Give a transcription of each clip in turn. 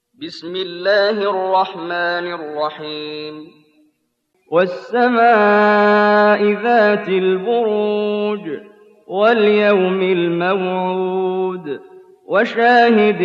بسم الله الرحمن الرحيم والسماء ذات البروج واليوم الموعود وشاهد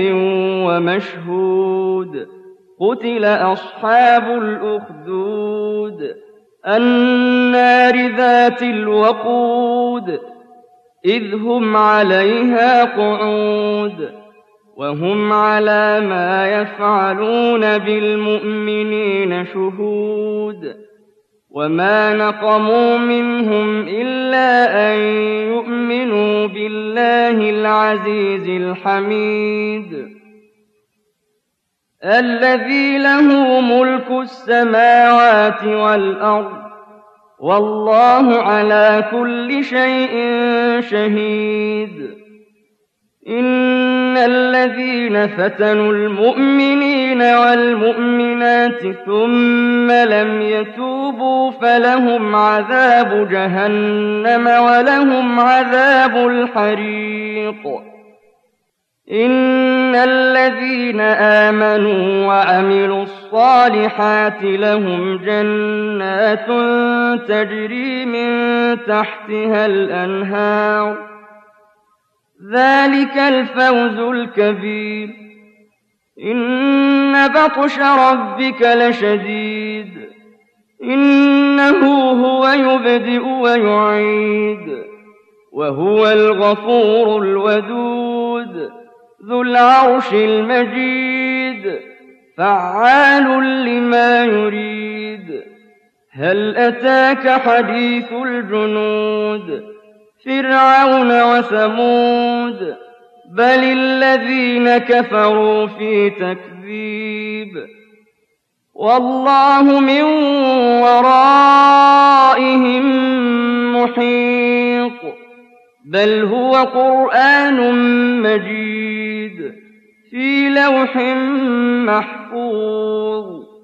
ومشهود قتل أصحاب الأخدود النار ذات الوقود إذ هم عليها قعود وهم على ما يفعلون بالمؤمنين شهود وما نقموا منهم إلا أن يؤمنوا بالله العزيز الحميد الذي له ملك السماوات والأرض والله على كل شيء شهيد إن الذين فتنوا المؤمنين والمؤمنات ثم لم يتوبوا فلهم عذاب جهنم ولهم عذاب الحريق إن الذين آمنوا وعملوا الصالحات لهم جنات تجري من تحتها الأنهار ذلك الفوز الكبير إن بطش ربك لشديد إنه هو يبدئ ويعيد وهو الغفور الودود ذو العرش المجيد فعال لما يريد هل أتاك حديث الجنود فرعون وثمود بل الذين كفروا في تكذيب والله من ورائهم محيط بل هو قرآن مجيد في لوح محفوظ